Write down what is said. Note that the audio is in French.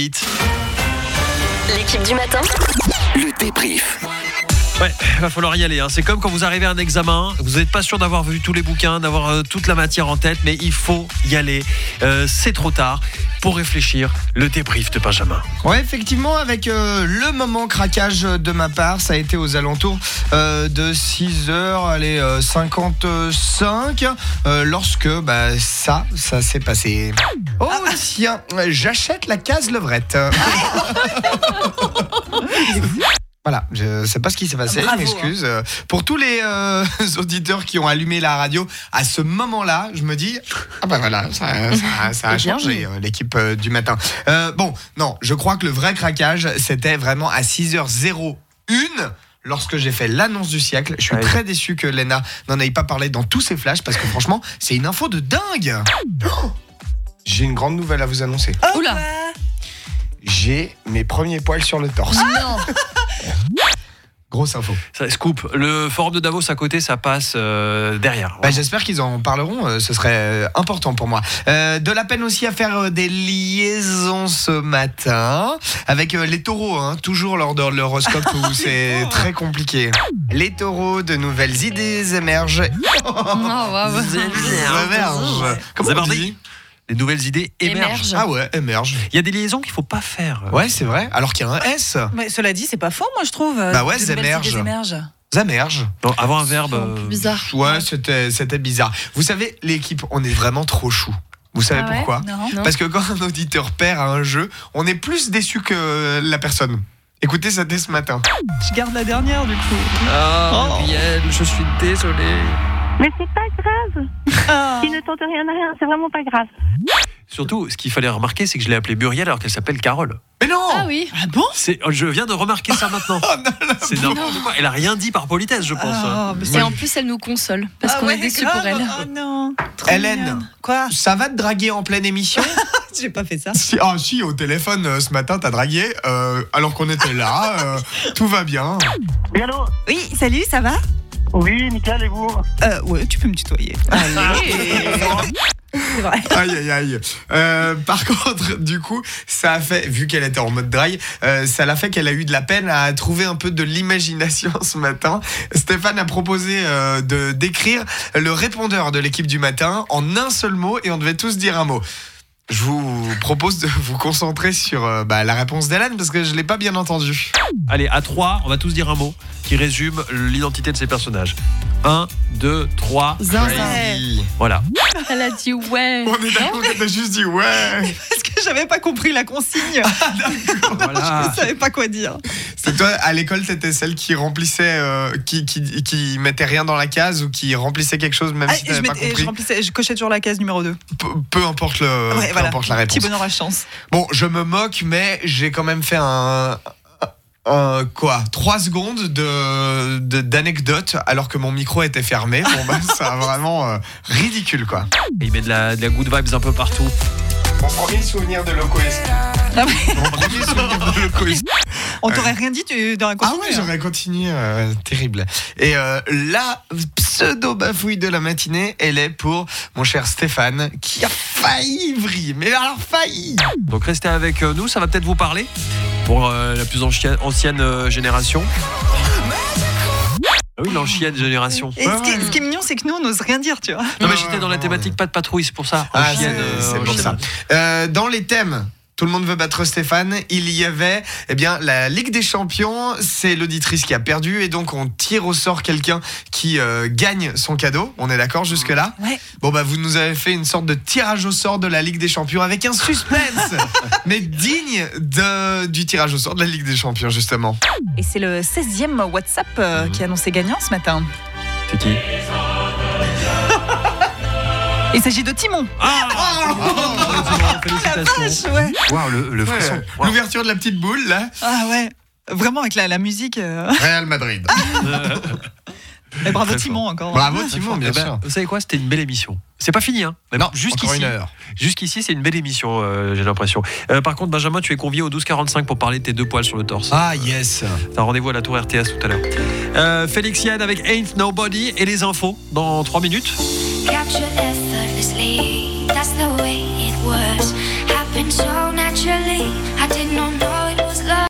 vite. L'équipe du matin. Le débrief. Ouais, va falloir y aller. C'est comme quand vous arrivez à un examen, vous n'êtes pas sûr d'avoir vu tous les bouquins, d'avoir toute la matière en tête, mais il faut y aller. C'est trop tard pour réfléchir. Le débrief de Benjamin. Ouais, effectivement, avec le moment craquage de ma part, ça a été aux alentours de 6h55 lorsque ça s'est passé. Oh tiens, j'achète la case levrette. Voilà, je sais pas ce qui s'est passé, je m'excuse. Pour tous les auditeurs qui ont allumé la radio à ce moment-là, je me dis, voilà, ça a changé l'équipe du matin. Non, je crois que le vrai craquage, c'était vraiment à 6h01. Lorsque j'ai fait l'annonce du siècle. Je suis très déçu que Léna n'en ait pas parlé dans tous ses flashs, parce que franchement, c'est une info de dingue. J'ai une grande nouvelle à vous annoncer. Oula. J'ai mes premiers poils sur le torse. Non. Grosse info. Ça scoop. Le forum de Davos à côté, ça passe derrière. J'espère qu'ils en parleront, ce serait important pour moi. De la peine aussi à faire des liaisons ce matin avec les taureaux, toujours lors de l'horoscope où c'est très compliqué. Les taureaux, de nouvelles idées émergent. Émergent. Comment on dit ? Les nouvelles idées émergent. Ah ouais, émergent. Il y a des liaisons qu'il faut pas faire. Ouais, c'est vrai. Alors qu'il y a un S. Mais cela dit, c'est pas faux, moi je trouve. Z'émerge. Z'émerge. Non, avant un verbe. Bizarre. Ouais, c'était bizarre. Vous savez, l'équipe, on est vraiment trop chou. Vous savez pourquoi ? Non. Parce que quand un auditeur perd à un jeu, on est plus déçu que la personne. Écoutez ça dès ce matin. Je garde la dernière du coup. Muriel, je suis désolé. Mais c'est pas grave. Il ne tente rien à rien, c'est vraiment pas grave. Surtout, ce qu'il fallait remarquer, c'est que je l'ai appelée Muriel alors qu'elle s'appelle Carole. Mais non. Ah oui. Ah bon ? Je viens de remarquer ça maintenant. C'est n'importe quoi. Elle a rien dit par politesse, je pense. Et en plus, elle nous console parce qu'on est déçus pour elle. Oh non. Hélène, Quoi ? ça va te draguer en pleine émission ? J'ai pas fait ça. Si, au téléphone ce matin, t'as dragué alors qu'on était là. Tout va bien. Oui, allô ? Oui, salut, ça va ? Oui, nickel, et vous ? Ouais, tu peux me tutoyer. C'est vrai. Aïe. Par contre, du coup, ça a fait, vu qu'elle était en mode drague, ça l'a fait qu'elle a eu de la peine à trouver un peu de l'imagination ce matin. Stéphane a proposé de d'écrire le répondeur de l'équipe du matin en un seul mot et on devait tous dire un mot. Je vous propose de vous concentrer sur la réponse d'Hélène parce que je l'ai pas bien entendue. Allez, à 3, on va tous dire un mot qui résume l'identité de ces personnages. 1, 2, 3. Crazy. Voilà. Elle a dit ouais. On est d'accord qu'elle a juste dit ouais. Parce que j'avais pas compris la consigne. Voilà. Je savais pas quoi dire. C'est toi, à l'école, t'étais celle qui remplissait, qui mettait rien dans la case ou qui remplissait quelque chose même si t'avais pas compris. Je cochais toujours la case numéro 2. Peu importe la réponse. Petit bonheur à chance. Bon, je me moque, mais j'ai quand même fait 3 secondes d'anecdote alors que mon micro était fermé. C'est vraiment ridicule, quoi. Et il met de la good vibes un peu partout. Mon premier souvenir de Loco Est. Ah oui. Mon premier souvenir de Loco Est. On t'aurait rien dit, tu aurais continué. Ah ouais, j'aurais continué, terrible. Et la pseudo-bafouille de la matinée, elle est pour mon cher Stéphane, qui a failli vriller, mais alors failli. Donc restez avec nous, ça va peut-être vous parler pour la plus ancienne génération. Ah oui, l'ancienne génération. Et ce qui est mignon, c'est que nous, on n'ose rien dire, tu vois. Non mais j'étais dans la thématique pas de patrouille, c'est pour ça. C'est pour ça. Dans les thèmes, tout le monde veut battre Stéphane. Il y avait, la Ligue des Champions. C'est l'auditrice qui a perdu et donc on tire au sort quelqu'un qui gagne son cadeau. On est d'accord jusque là ? Ouais. Bon vous nous avez fait une sorte de tirage au sort de la Ligue des Champions avec un suspense, mais digne du tirage au sort de la Ligue des Champions justement. Et c'est le 16e WhatsApp qui a annoncé gagnant ce matin. C'est qui ? Il s'agit de Timon. Félicitations. Ouais. Wow, le frisson. Wow. L'ouverture de la petite boule là. Ah ouais. Vraiment avec la musique. Real Madrid. Et bravo Très Timon fort. encore. Bravo Timon, bien sûr. Vous savez quoi ? C'était une belle émission. C'est pas fini, hein ? Non, encore une heure. Jusqu'ici, c'est une belle émission, j'ai l'impression. Par contre, Benjamin, tu es convié au 12h45 pour parler de tes 2 poils sur le torse. Ah yes. T'as un rendez-vous à la Tour RTS tout à l'heure. Félix Yann avec Ain't Nobody et les infos dans 3 minutes. Captured effortlessly, that's the way it was. Happened so naturally. I didn't